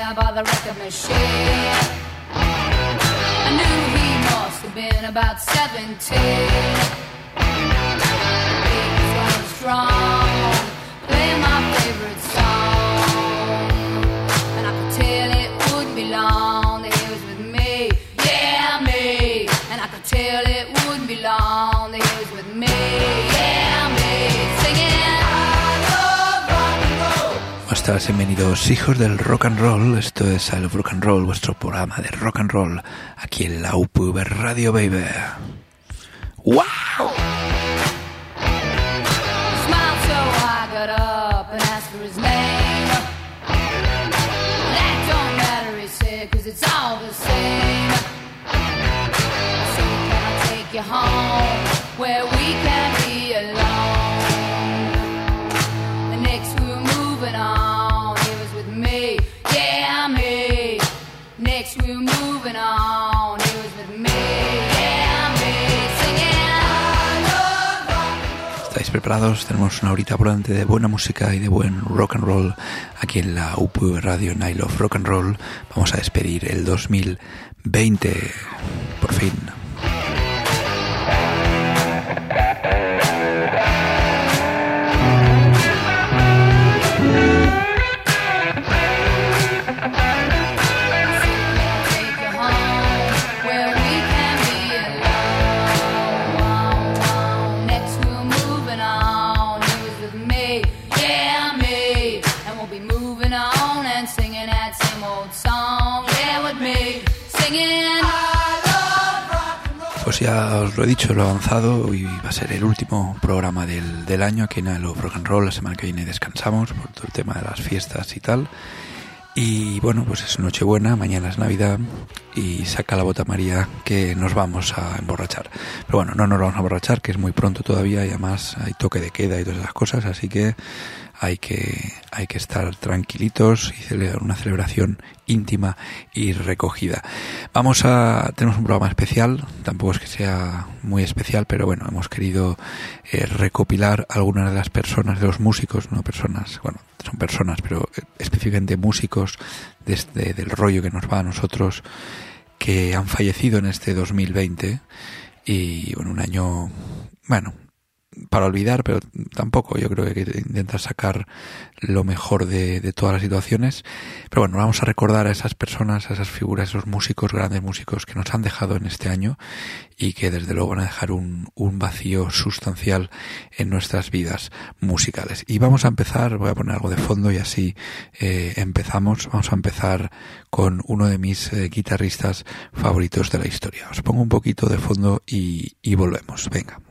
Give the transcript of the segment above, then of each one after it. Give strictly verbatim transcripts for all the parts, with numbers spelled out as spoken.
there by the record machine. I knew he must have been about seventeen. He was running strong, playing my favorite song, and I could tell it wouldn't be long that he was with me, yeah me. And I could tell it wouldn't be long that he was with me, yeah me, singing I love rock and roll. Buenas tardes, bienvenidos hijos del rock and roll. Esto es I Love Rock and Roll, vuestro programa de rock and roll aquí en la U P V Radio, baby. ¡Wow! Smiled so I got up and asked for his name. That don't matter, he said, cause it's all the same. So can I take you home where we can be alone? The next we were moving on, he was with me, yeah me. Next we were moving on, he was with me, yeah me. Singing I love rock and roll. ¿Estáis preparados? Tenemos una horita por delante de buena música y de buen rock and roll aquí en la U P V Radio en I Love Rock and Roll. Vamos a despedir el dos mil veinte, por fin. Pues ya os lo he dicho, lo he avanzado y va a ser el último programa del, del año aquí en I Love Rock and Roll. La semana que viene descansamos por todo el tema de las fiestas y tal. Y bueno, pues es Nochebuena, mañana es Navidad y saca la bota María que nos vamos a emborrachar. Pero bueno, no nos vamos a emborrachar, que es muy pronto todavía y además hay toque de queda y todas esas cosas, así que hay que hay que estar tranquilitos y celebrar una celebración íntima y recogida. Vamos a tenemos un programa especial, tampoco es que sea muy especial, pero bueno, hemos querido eh, recopilar algunas de las personas, de los músicos, no personas, bueno, son personas, pero específicamente músicos desde del rollo que nos va a nosotros, que han fallecido en este dos mil veinte y bueno, un año, bueno, para olvidar, pero tampoco, yo creo que hay que intentar sacar lo mejor de, de todas las situaciones. Pero bueno, vamos a recordar a esas personas, a esas figuras, esos músicos, grandes músicos que nos han dejado en este año y que desde luego van a dejar un, un vacío sustancial en nuestras vidas musicales. Y vamos a empezar, voy a poner algo de fondo y así eh, empezamos. Vamos a empezar con uno de mis eh, guitarristas favoritos de la historia. Os pongo un poquito de fondo y, y volvemos. Venga.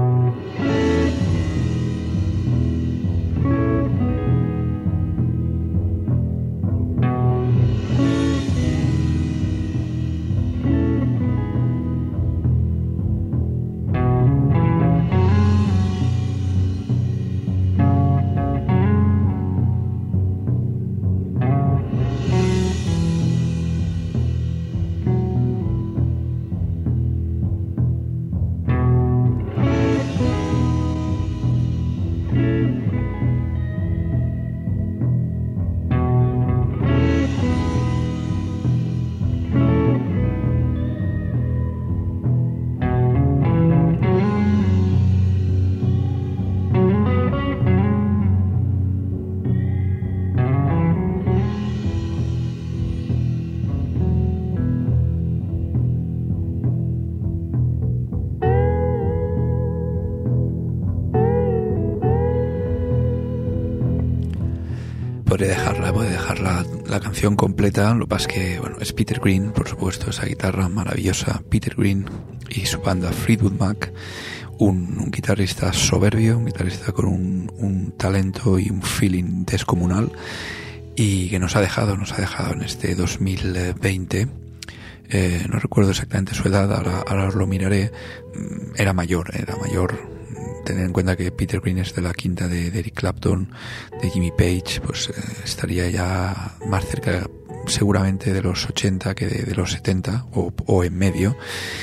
Podría dejarla, puede dejar la, la canción completa. Lo que pasa es que, bueno, es Peter Green, por supuesto, esa guitarra maravillosa, Peter Green y su banda Fleetwood Mac, un, un guitarrista soberbio, un guitarrista con un, un talento y un feeling descomunal y que nos ha dejado, nos ha dejado en este dos mil veinte. Eh, no recuerdo exactamente su edad, ahora, ahora os lo miraré. Era mayor, era mayor. Tener en cuenta que Peter Green es de la quinta de, de Eric Clapton, de Jimmy Page, pues eh, estaría ya más cerca seguramente de los ochenta que de, de los setenta o, o en medio.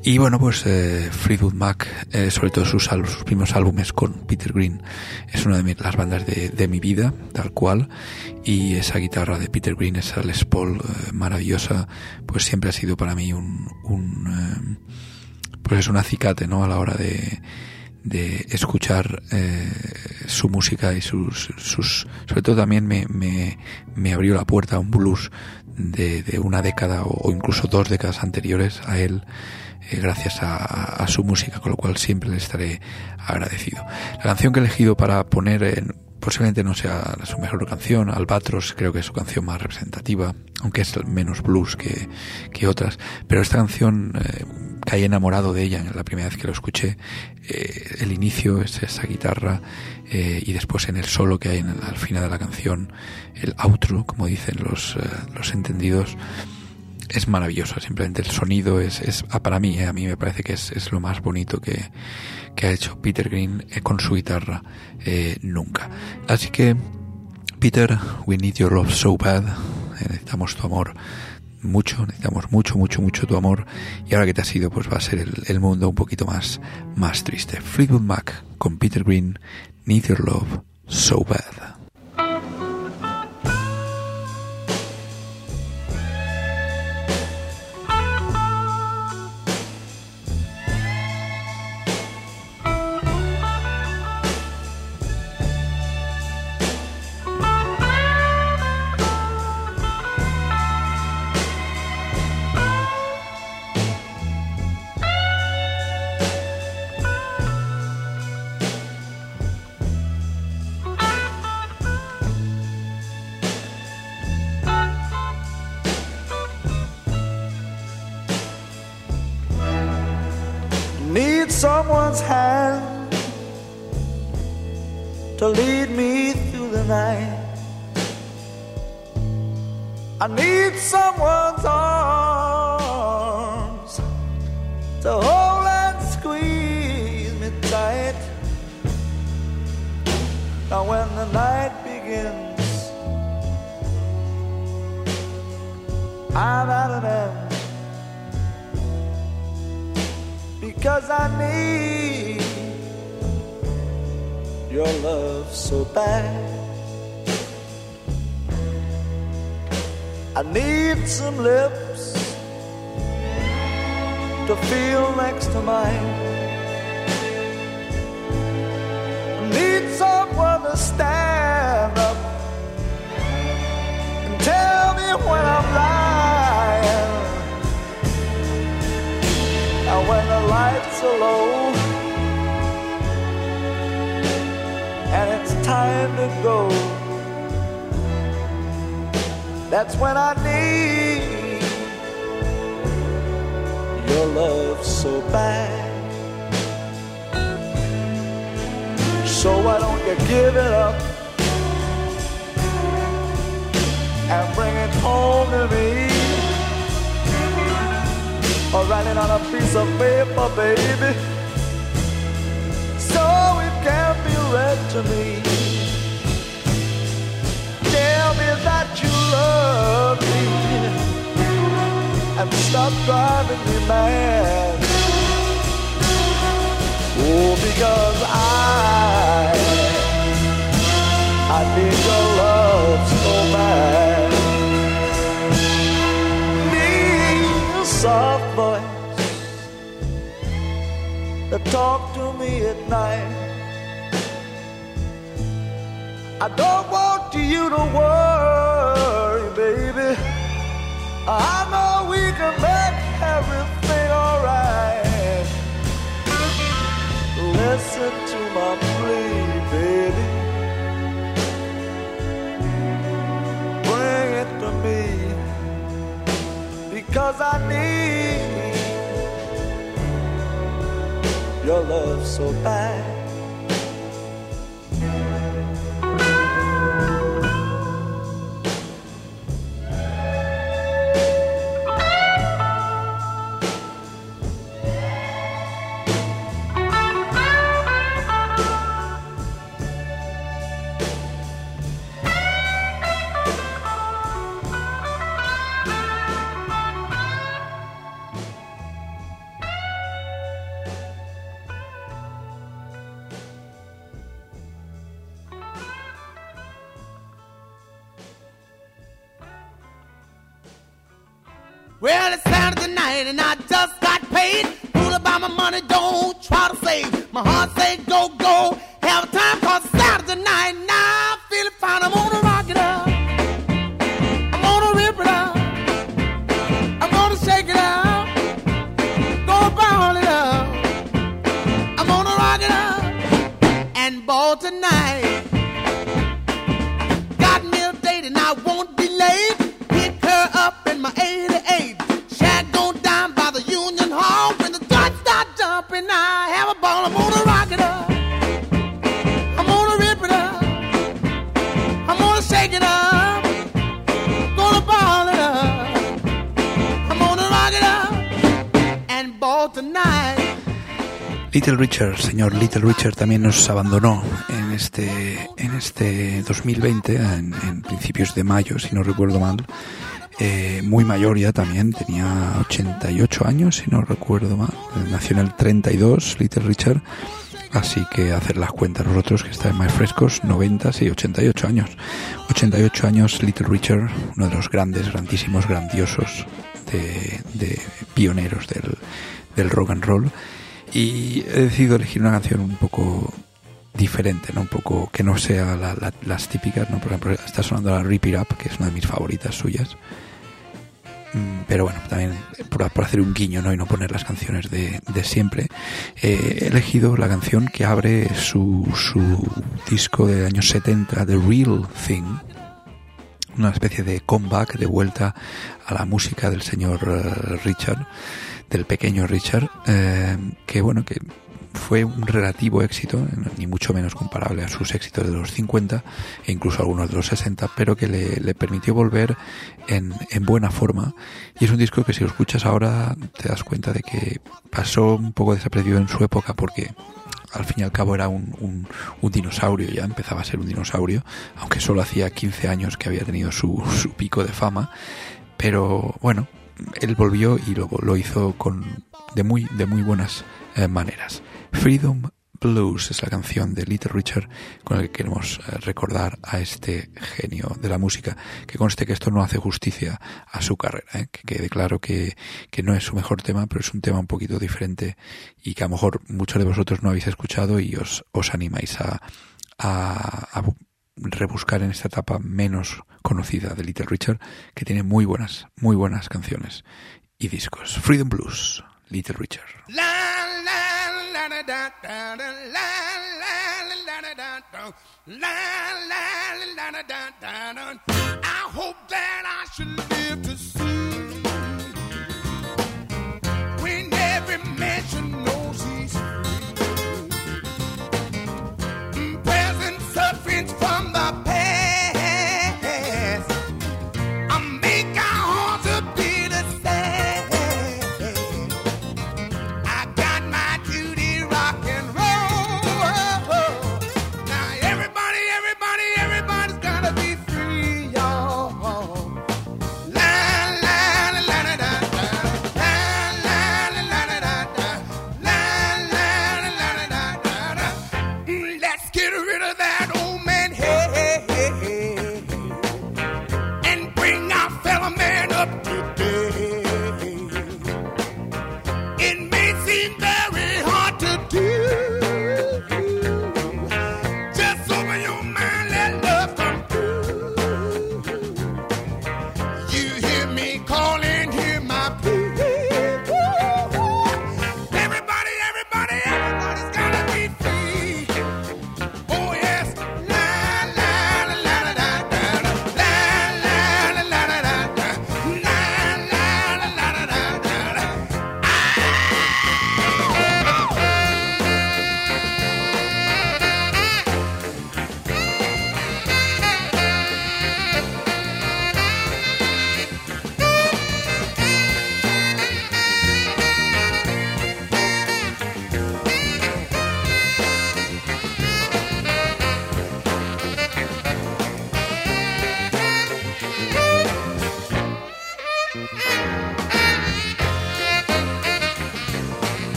Y bueno, pues eh, Fleetwood Mac, eh, sobre todo sus, sus primeros álbumes con Peter Green, es una de mi, las bandas de, de mi vida, tal cual, y esa guitarra de Peter Green, esa Les Paul eh, maravillosa, pues siempre ha sido para mí un, un eh, pues es un acicate, ¿no?, a la hora de de escuchar eh, su música y sus, sus sobre todo también me, me, me abrió la puerta a un blues de, de una década o, o incluso dos décadas anteriores a él, eh, gracias a, a su música, con lo cual siempre le estaré agradecido. La canción que he elegido para poner en, posiblemente no sea su mejor canción, Albatros creo que es su canción más representativa, aunque es menos blues que, que otras, pero esta canción eh, caí enamorado de ella en la primera vez que lo escuché. Eh, el inicio es esa guitarra eh, y después en el solo que hay en el, al final de la canción, el outro, como dicen los, eh, los entendidos, es maravilloso. Simplemente el sonido es, es para mí, eh, a mí me parece que es, es lo más bonito que, que ha hecho Peter Green eh, con su guitarra eh, nunca. Así que, Peter, we need your love so bad. Eh, necesitamos tu amor mucho, necesitamos mucho, mucho, mucho tu amor, y ahora que te has ido, pues va a ser el, el mundo un poquito más, más triste. Fleetwood Mac con Peter Green, Need Your Love So Bad. Someone's hand to lead me through the night. I need someone's arms to hold and squeeze me tight. Now when the night begins, I'm at an end, because I need your love so bad. I need some lips to feel next to mine. I need someone to stand up and tell me when I'm lying. And when the lights are low and it's time to go, that's when I need your love so bad. So why don't you give it up and bring it home to me? Or write it on a piece of paper, baby, so it can be read to me. Tell me that you love me and stop driving me mad. Oh, because I, I need your love so bad. Soft voice that talk to me at night. I don't want you to worry, baby. I know we can make everything alright. Listen to my plea, baby. Bring it to me, because I need your love so bad. Well, it's Saturday night and I just got paid. Fool about my money, don't try to save. My heart say go, go, have a time cause it's Saturday night. Now I'm feeling fine, I'm gonna rock it up. I'm gonna rip it up. I'm gonna shake it up. Gonna ball it up. I'm gonna rock it up and ball tonight. Got me a date and I won't be late. Pick her up in my eighty-eight. Shag gon' down by the Union Hall. When the dots start jumping, I have a ball. I'm gonna rock it up. I'm gonna rip it up. I'm gonna shake it up. Gonna ball it up. I'm gonna rock it up and ball tonight. Little Richard, señor Little Richard, también nos abandonó en este en este dos mil veinte, en, en principios de mayo, si no recuerdo mal. Eh, muy mayor ya también, tenía ochenta y ocho años, si no recuerdo mal. Nació en el treinta y dos, Little Richard. Así que hacer las cuentas nosotros, que están más frescos, noventa, sí, ochenta y ocho años. ochenta y ocho años, Little Richard, uno de los grandes, grandísimos, grandiosos de, de pioneros del, del rock and roll. Y he decidido elegir una canción un poco diferente, ¿no? Un poco que no sea la, la, las típicas, ¿no? Por ejemplo, está sonando la Rip It Up, que es una de mis favoritas suyas. Pero bueno, también por, por hacer un guiño, ¿no? Y no poner las canciones de, de siempre, eh, he elegido la canción que abre su, su disco de años setenta, The Real Thing. Una especie de comeback, de vuelta a la música del señor uh, Richard, del pequeño Richard, eh, que bueno, que fue un relativo éxito, ni mucho menos comparable a sus éxitos de los cincuenta e incluso algunos de los sesenta, pero que le, le permitió volver en, en buena forma. Y es un disco que si lo escuchas ahora te das cuenta de que pasó un poco desapercibido en su época, porque al fin y al cabo era un, un, un dinosaurio, ya empezaba a ser un dinosaurio, aunque solo hacía quince años que había tenido su, su pico de fama. Pero bueno, él volvió y lo, lo hizo con de muy de muy buenas eh, maneras. Freedom Blues es la canción de Little Richard con la que queremos eh, recordar a este genio de la música. Que conste que esto no hace justicia a su carrera, ¿eh? Que quede claro que, que no es su mejor tema, pero es un tema un poquito diferente y que a lo mejor muchos de vosotros no habéis escuchado y os, os animáis a, a, a rebuscar en esta etapa menos conocida de Little Richard, que tiene muy buenas, muy buenas canciones y discos. Freedom Blues, Little Richard. La, la, la, da, da, da, da, la, la, la, da, da, da, la, la, la, da, da, da. I hope that I should live to see when every man should knows he's free. Present sufferings from the past.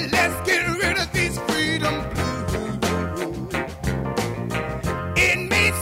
It may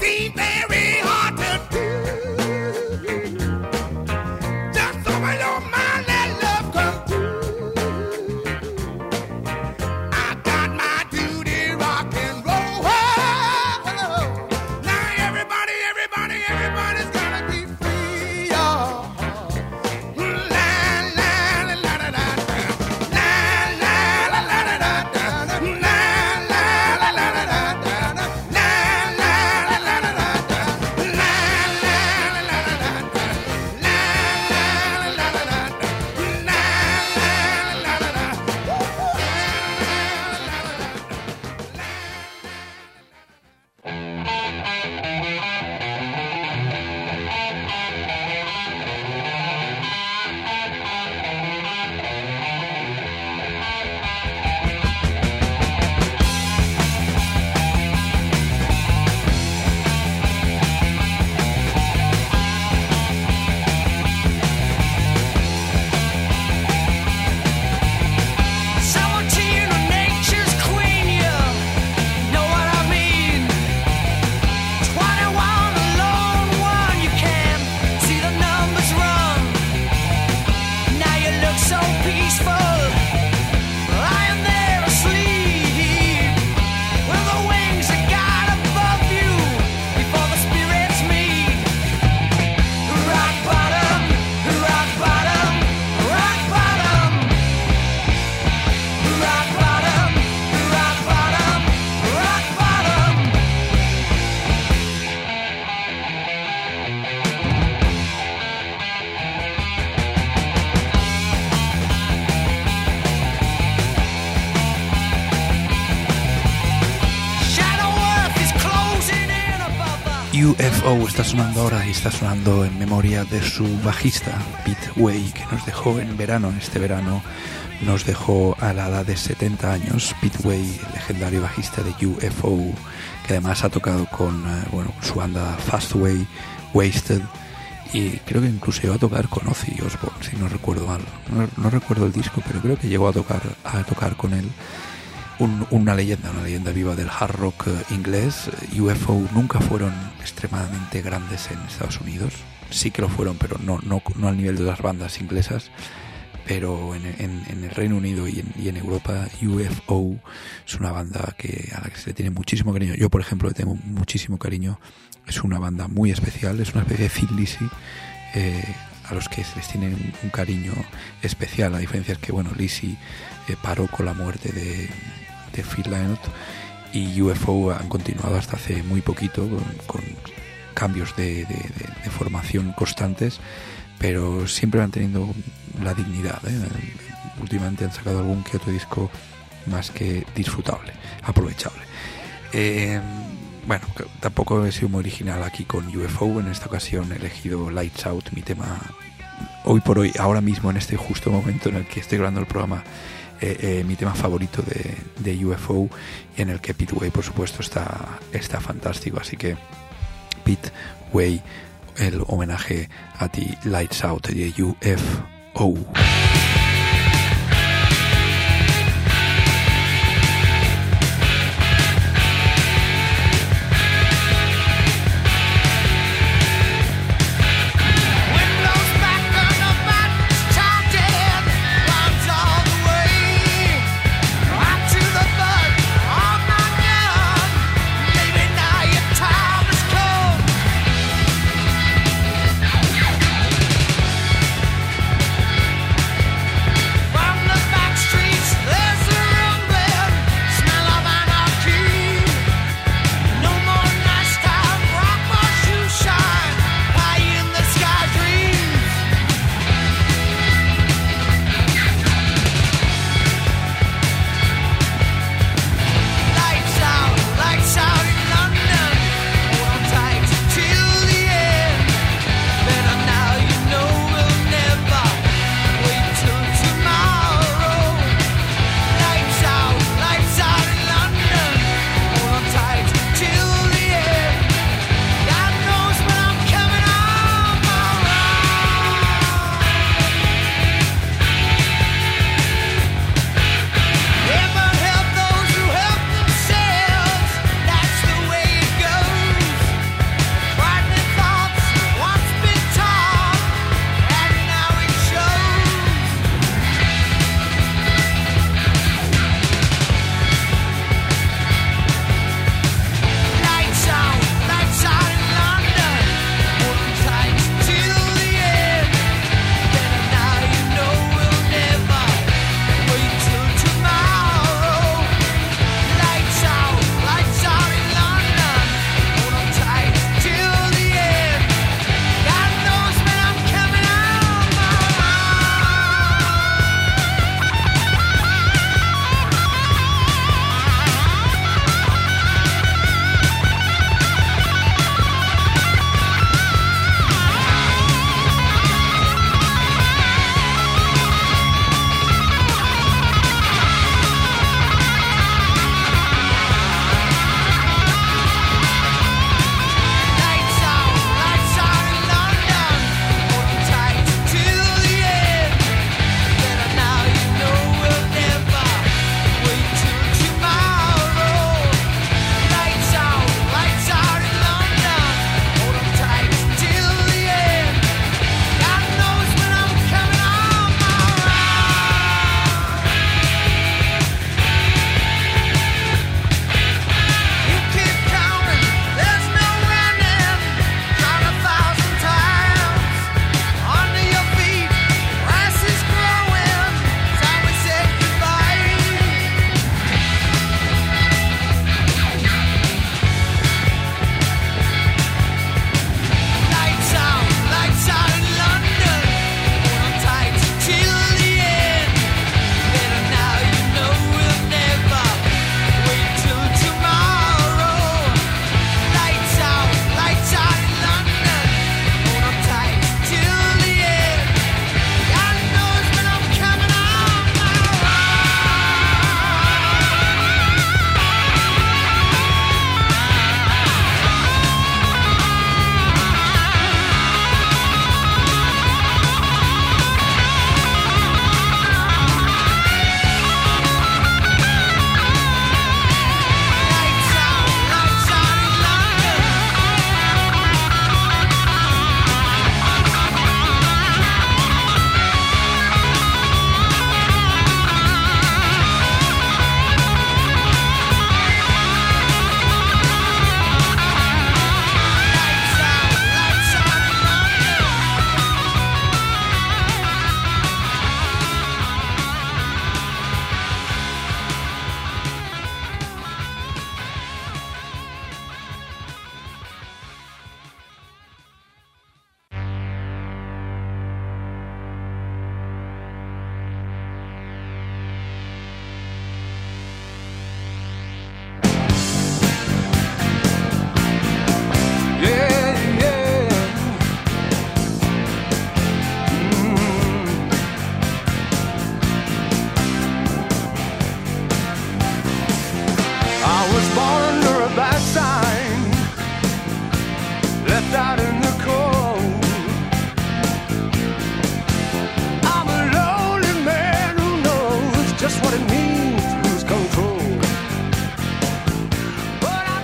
U F O está sonando ahora y está sonando en memoria de su bajista Pete Way, que nos dejó en verano, en este verano nos dejó a la edad de setenta años. Pete Way, el legendario bajista de U F O, que además ha tocado con eh, bueno, su banda Fastway, Wasted, y creo que incluso llegó a tocar con Ozzy Osbourne, si no recuerdo mal. No, no recuerdo el disco, pero creo que llegó a tocar a tocar con él. Un, una leyenda, una leyenda viva del hard rock uh, inglés. U F O nunca fueron extremadamente grandes en Estados Unidos. Sí que lo fueron, pero no, no, no al nivel de las bandas inglesas. Pero en, en, en el Reino Unido y en, y en Europa, U F O es una banda que a la que se le tiene muchísimo cariño. Yo, por ejemplo, le tengo muchísimo cariño. Es una banda muy especial, es una especie de Thin Lizzy, eh, a los que se les tiene un, un cariño especial. La diferencia es que, bueno, Lizzy eh, paró con la muerte de, de Phil Lynott, y U F O han continuado hasta hace muy poquito con, con cambios de, de, de, de formación constantes, pero siempre van teniendo la dignidad, ¿eh? Últimamente han sacado algún que otro disco más que disfrutable, aprovechable. Eh, bueno, tampoco he sido muy original aquí con U F O. En esta ocasión he elegido Lights Out, mi tema hoy por hoy, ahora mismo, en este justo momento en el que estoy grabando el programa, eh, eh, mi tema favorito de, de U F O, y en el que Pete Way, por supuesto, está, está fantástico. Así que Pete Way, el homenaje a ti, Lights Out de U F O.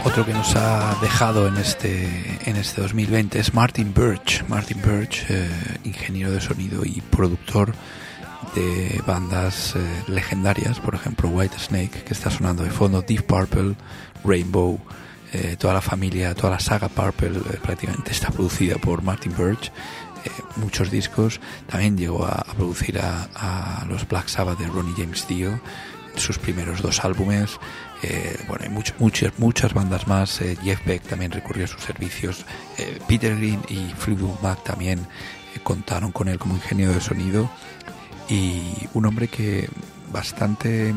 Otro que nos ha dejado en este en este dos mil veinte es Martin Birch. Martin Birch, eh, ingeniero de sonido y productor de bandas eh, legendarias, por ejemplo Whitesnake, que está sonando de fondo, Deep Purple, Rainbow, eh, toda la familia, toda la saga Purple eh, prácticamente está producida por Martin Birch. Eh, muchos discos. También llegó a, a producir a, a los Black Sabbath de Ronnie James Dio, sus primeros dos álbumes. Eh, bueno, hay much, muchas muchas bandas más. eh, Jeff Beck también recurrió a sus servicios. eh, Peter Green y Fleetwood Mac también eh, contaron con él como ingeniero de sonido, y un hombre que bastante, eh,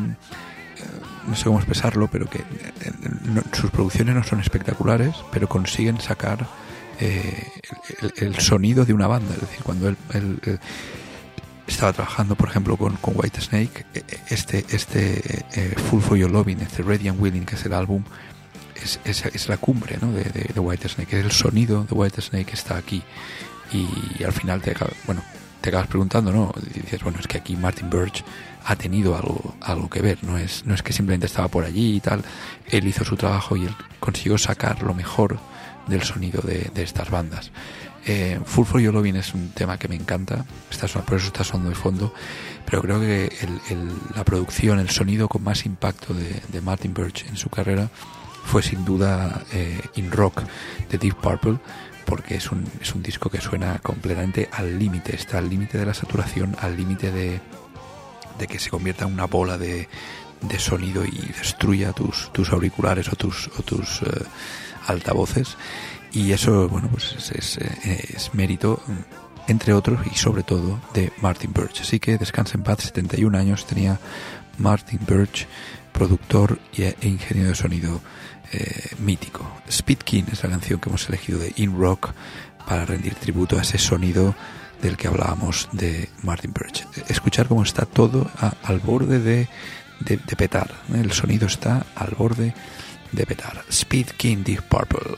no sé cómo expresarlo, pero que eh, no, sus producciones no son espectaculares, pero consiguen sacar eh, el, el, el sonido de una banda. Es decir, cuando él, él, él estaba trabajando, por ejemplo, con, con Whitesnake, este, este eh, Full for Your Loving, este Ready and Willing, que es el álbum, es, es, es la cumbre, ¿no?, de, de, de Whitesnake. Es el sonido de Whitesnake que está aquí, y, y al final te acabas, bueno, te acabas preguntando, ¿no? Y dices, bueno, es que aquí Martin Birch ha tenido algo, algo que ver, no es, no es que simplemente estaba por allí y tal. Él hizo su trabajo y él consiguió sacar lo mejor del sonido de, de estas bandas. Eh, Full for Your Loving es un tema que me encanta, está, por eso está sonando de fondo, pero creo que el, el, la producción, el sonido con más impacto de, de Martin Birch en su carrera fue sin duda eh, In Rock de Deep Purple, porque es un, es un disco que suena completamente al límite, está al límite de la saturación, al límite de, de que se convierta en una bola de, de sonido y destruya tus, tus auriculares o tus, o tus uh, altavoces. Y eso, bueno, pues es, es, es mérito, entre otros y sobre todo, de Martin Birch. Así que descansa en paz. Setenta y un años tenía Martin Birch, productor e ingeniero de sonido eh, mítico. Speed King es la canción que hemos elegido de In Rock para rendir tributo a ese sonido del que hablábamos de Martin Birch. Escuchar cómo está todo a, al borde de, de, de petar, ¿eh? El sonido está al borde de petar. Speed King, Deep Purple.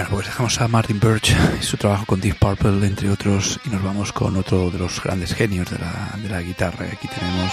Bueno, pues dejamos a Martin Birch y su trabajo con Deep Purple, entre otros, y nos vamos con otro de los grandes genios de la, de la guitarra. Aquí tenemos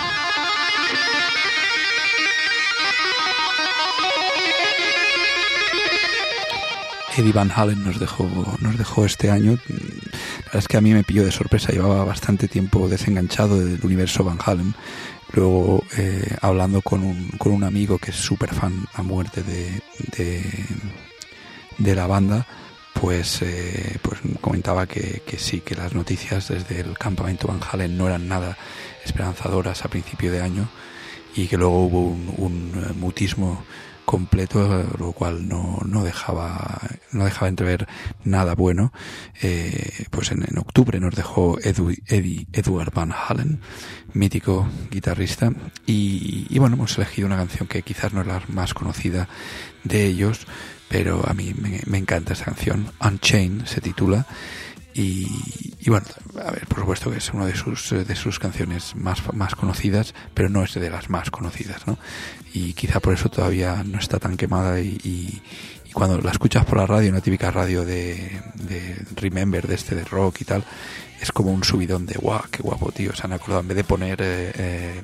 Eddie Van Halen. Nos dejó, nos dejó este año. La verdad es que a mí me pilló de sorpresa. Llevaba bastante tiempo desenganchado del universo Van Halen. Luego, eh, hablando con un, con un amigo que es súper fan a muerte de... de de la banda, pues eh, pues comentaba que, que sí, que las noticias desde el campamento Van Halen no eran nada esperanzadoras a principio de año, y que luego hubo un, un mutismo completo, lo cual no, no dejaba no dejaba entrever nada bueno. Eh, pues en, en octubre nos dejó Edu, Eddie, Edward Van Halen, mítico guitarrista, y, y bueno, hemos elegido una canción que quizás no es la más conocida de ellos, pero a mí me, me encanta esa canción. Unchained se titula, y, y bueno, a ver, por supuesto que es una de sus de sus canciones más más conocidas, pero no es de las más conocidas, ¿no? Y quizá por eso todavía no está tan quemada, y, y, y cuando la escuchas por la radio, una típica radio de, de Remember, de este de rock y tal, es como un subidón de guau, qué guapo, tío. Se han acordado, en vez de poner eh, eh,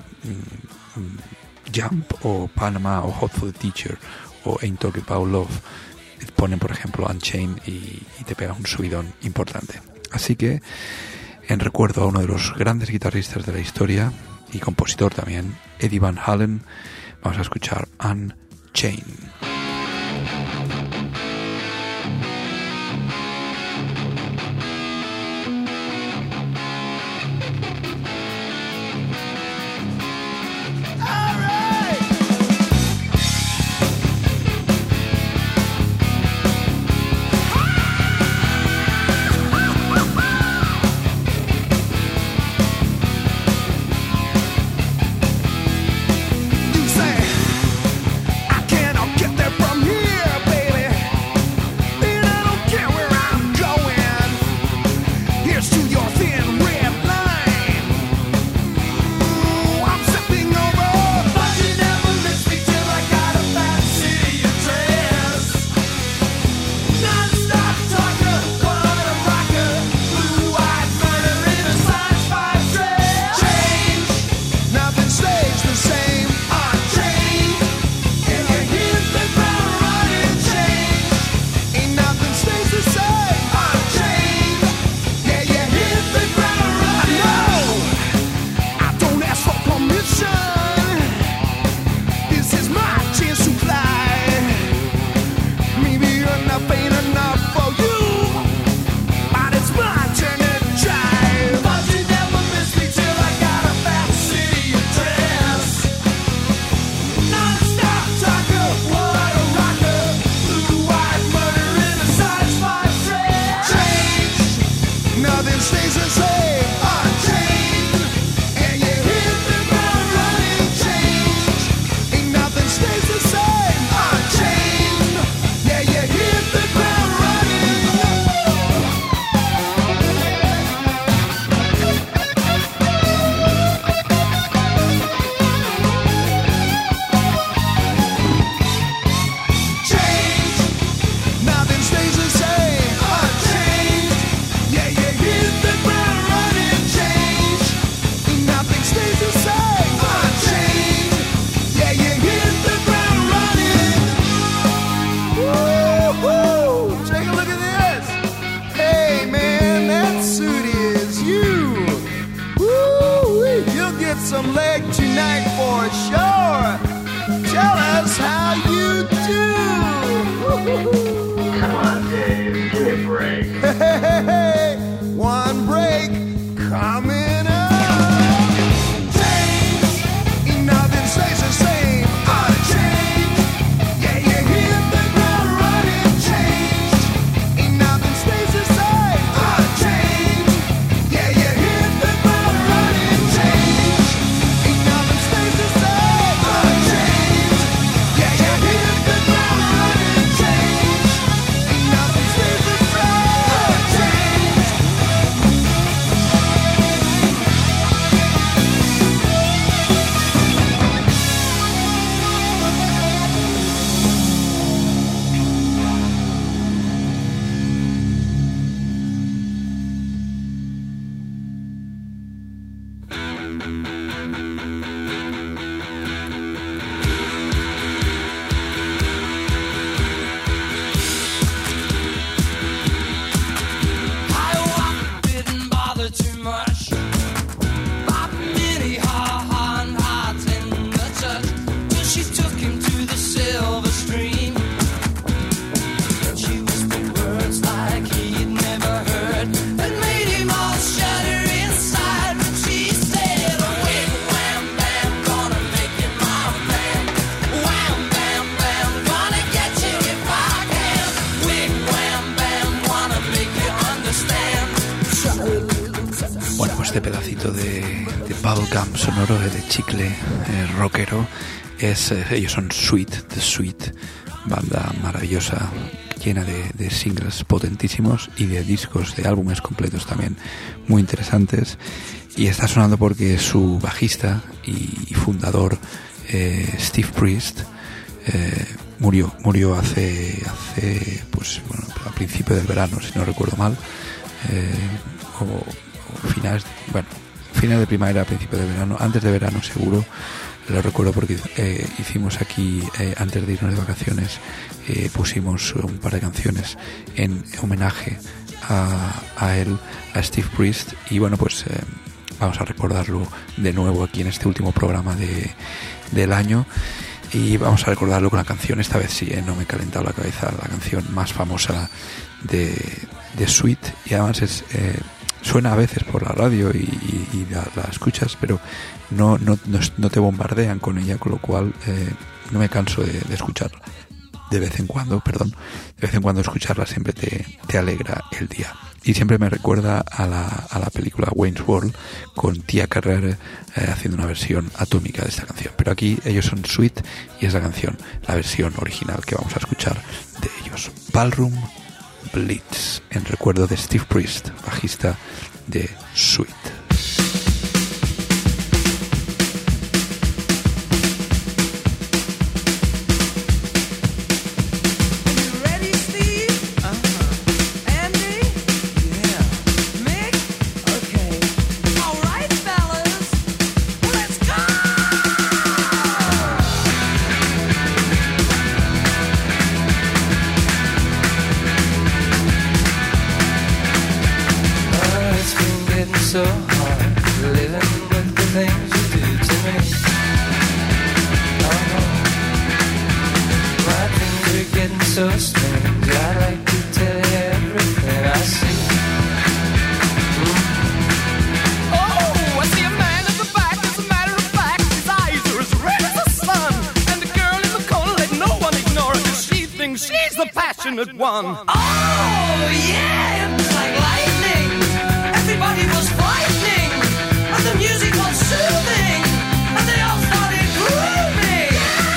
Jump o Panama o Hot for the Teacher o Ain't Talking About Love, ponen por ejemplo Unchained y, y te pega un subidón importante. Así que, en recuerdo a uno de los grandes guitarristas de la historia y compositor también, Eddie Van Halen, vamos a escuchar Unchained. Ain't pues este pedacito de, de bubblegum sonoro, de chicle eh, rockero, es, eh, ellos son Sweet, The Sweet, banda maravillosa, llena de, de singles potentísimos y de discos, de álbumes completos también muy interesantes. Y está sonando porque su bajista y, y fundador, eh, Steve Priest, eh, murió, murió hace, hace, pues bueno, a principio del verano, si no recuerdo mal, eh, o, o finales, bueno, finales de primavera, principio de verano, antes de verano seguro. Lo recuerdo porque eh, hicimos aquí, eh, antes de irnos de vacaciones, eh, pusimos un par de canciones en homenaje a, a él, a Steve Priest, y bueno, pues eh, vamos a recordarlo de nuevo aquí en este último programa de, del año, y vamos a recordarlo con la canción, esta vez sí, eh, no me he calentado la cabeza, la canción más famosa de, de Sweet, y además es... Eh, suena a veces por la radio y, y, y la, la escuchas, pero no, no, no, no te bombardean con ella, con lo cual eh, no me canso de, de escucharla. De vez en cuando, perdón, de vez en cuando escucharla siempre te, te alegra el día. Y siempre me recuerda a la, a la película Wayne's World, con Tia Carrere eh, haciendo una versión atómica de esta canción. Pero aquí ellos son Sweet y es la canción, la versión original que vamos a escuchar de ellos. Ballroom Blitz, en recuerdo de Steve Priest, bajista de Sweet. So hard living with the things you do to me. Oh no, my things are getting so strange. I'd like to tell you everything I see. Mm. Oh, I see a man at the back. As a matter of fact, his eyes are as red as the sun. And the girl in the corner, let no one ignore her, 'cause she thinks she's the passionate one. Oh yeah, it was like lightning. Everybody was frightening, and the music was soothing, and they all started grooving.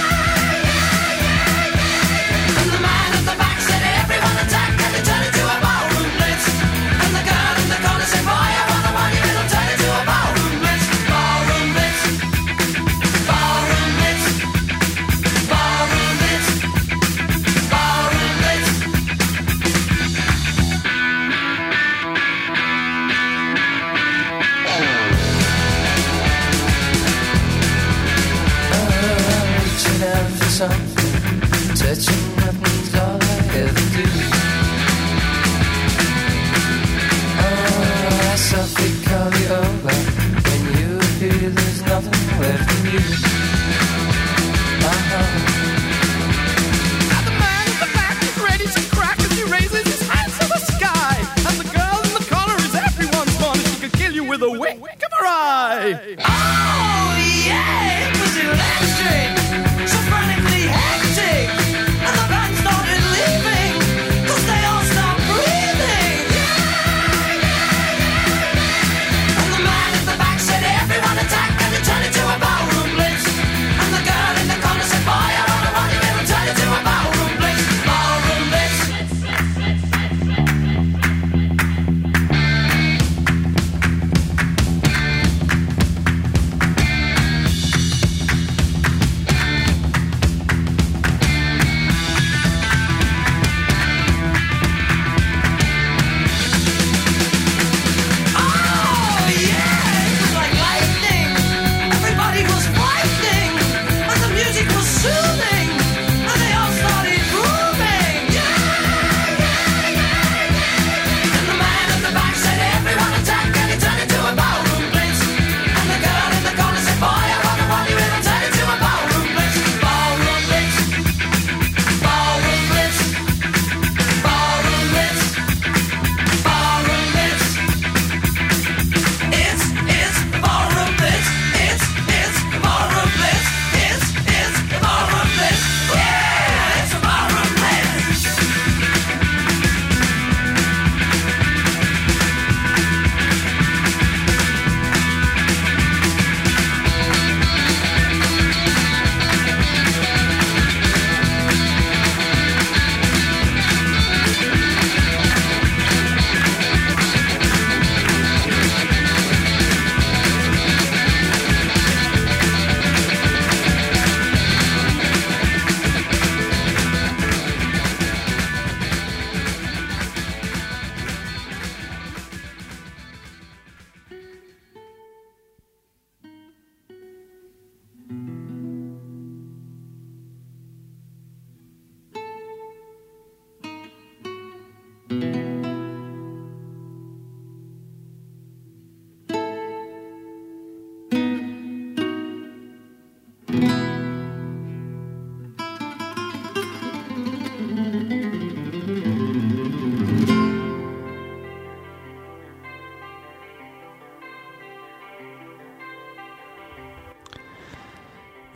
And the man at the back said, everyone attack, and they turned into a ballroom blitz. And the girl in the corner said, boy, I wanna want you, it'll turn into a ballroom blitz. Ballroom blitz, ballroom blitz, ballroom blitz, ballroom blitz,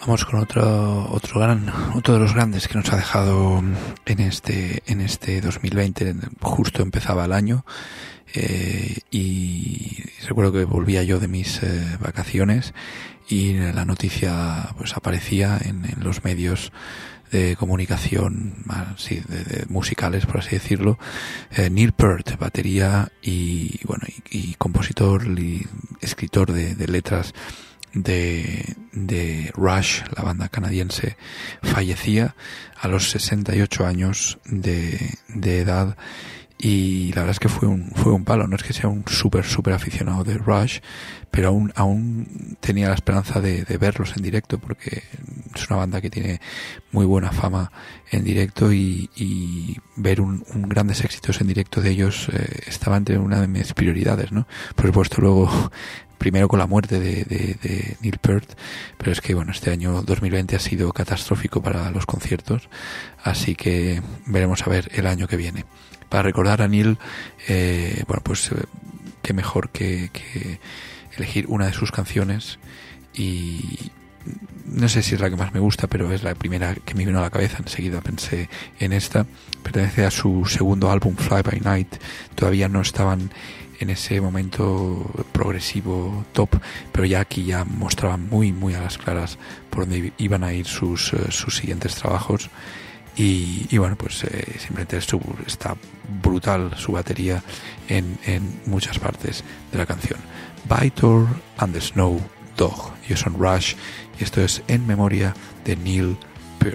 Vamos con otro otro gran otro de los grandes que nos ha dejado en este en este dos mil veinte. Justo empezaba el año eh, y recuerdo que volvía yo de mis eh, vacaciones y la noticia pues aparecía en, en los medios de comunicación así, de, de musicales, por así decirlo. eh, Neil Peart, batería y bueno y, y compositor y escritor de, de letras de, de Rush, la banda canadiense, fallecía a los sesenta y ocho años de, de edad. Y la verdad es que fue un fue un palo. No es que sea un súper súper aficionado de Rush, pero aún aún tenía la esperanza de, de verlos en directo, porque es una banda que tiene muy buena fama en directo, y, y ver un, un grandes éxitos en directo de ellos eh, estaba entre una de mis prioridades, ¿no? Por supuesto, luego primero con la muerte de, de, de Neil Peart, pero es que bueno, este año dos mil veinte ha sido catastrófico para los conciertos, así que veremos a ver el año que viene. Para recordar a Neil, eh, bueno, pues eh, qué mejor que, que elegir una de sus canciones, y no sé si es la que más me gusta, pero es la primera que me vino a la cabeza. Enseguida pensé en esta. Pertenece a su segundo álbum, Fly By Night. Todavía no estaban en ese momento progresivo top, pero ya aquí ya mostraban muy muy a las claras por dónde iban a ir sus, uh, sus siguientes trabajos. Y, y bueno, pues eh, simplemente su, está brutal su batería en, en muchas partes de la canción. Vitor and the Snow Dog. Ellos son Rush y esto es En Memoria de Neil Peart.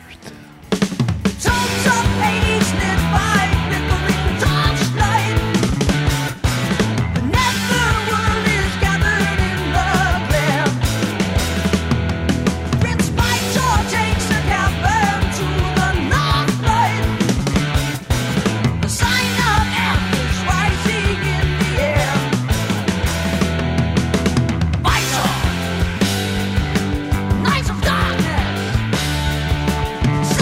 Nights of darkness.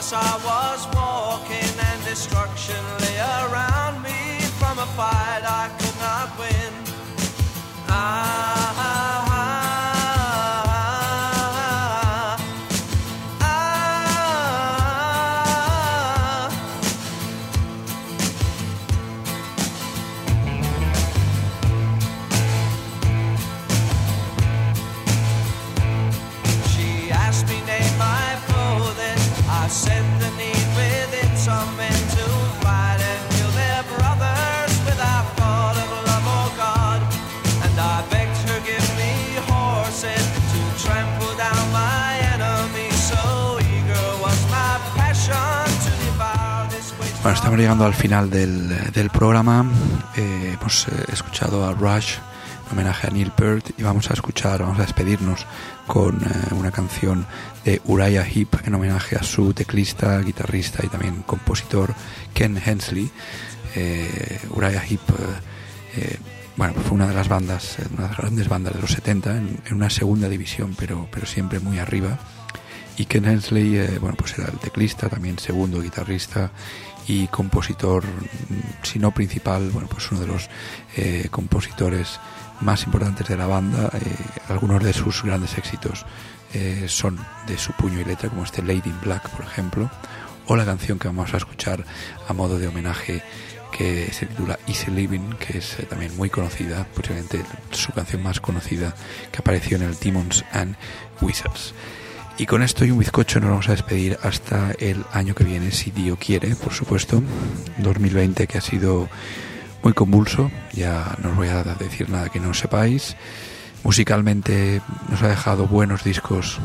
once I was walking and destruction lay around me. From a fight I could not win. Ah, ah, ah, ah, ah. She asked me name my foe, then I said the need within some men to fight and kill their brothers without thought of love or God. And I begged her give me horses to trample down my enemies. So eager was my passion to devour this waste. Bueno, estamos llegando al final del, del programa. Eh, hemos eh, escuchado a Rush en homenaje a Neil Peart y vamos a escuchar, vamos a despedirnos con eh, una canción de Uriah Heep en homenaje a su teclista, guitarrista y también compositor Ken Hensley. Eh, Uriah Heep eh, eh, bueno, fue una de las bandas, una de las grandes bandas de los setenta en, en una segunda división, pero, pero siempre muy arriba. Y Ken Hensley, eh, bueno, pues era el teclista, también segundo guitarrista y compositor, si no principal, bueno, pues uno de los eh, compositores más importantes de la banda. Eh, algunos de sus grandes éxitos eh, son de su puño y letra, como este Lady in Black, por ejemplo, o la canción que vamos a escuchar a modo de homenaje, que se titula Easy Living, que es eh, también muy conocida, posiblemente su canción más conocida, que apareció en el Demons and Wizards. Y con esto y un bizcocho nos vamos a despedir hasta el año que viene, si Dios quiere, por supuesto. dos mil veinte, que ha sido muy convulso, ya no os voy a decir nada que no sepáis. Musicalmente nos ha dejado buenos discos,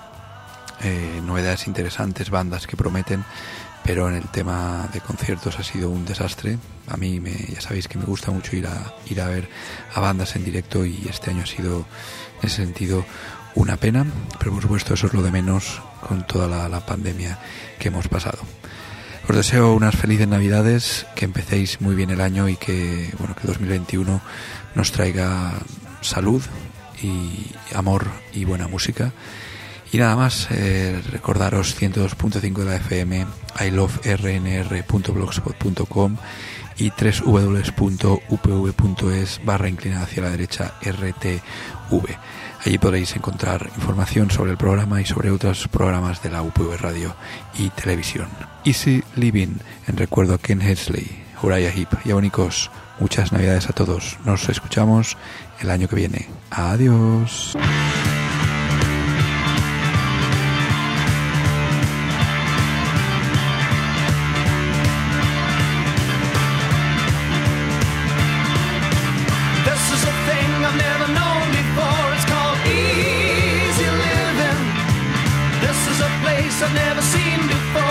eh, novedades interesantes, bandas que prometen, pero en el tema de conciertos ha sido un desastre. A mí me, ya sabéis que me gusta mucho ir a, ir a ver a bandas en directo, y este año ha sido en ese sentido una pena, pero por supuesto eso es lo de menos con toda la, la pandemia que hemos pasado. Os deseo unas felices Navidades, que empecéis muy bien el año y que, bueno, que dos mil veintiuno nos traiga salud y amor y buena música. Y nada más, eh, recordaros ciento dos punto cinco de la F M, i love r n r punto blogspot punto com y doble u doble u doble u punto u p v punto es barra inclinada hacia la derecha R T V. Allí podréis encontrar información sobre el programa y sobre otros programas de la U P V Radio y Televisión. Easy Living, en recuerdo a Ken Hensley, Uriah Heep y abónicos. Muchas Navidades a todos. Nos escuchamos el año que viene. Adiós. I've never seen before.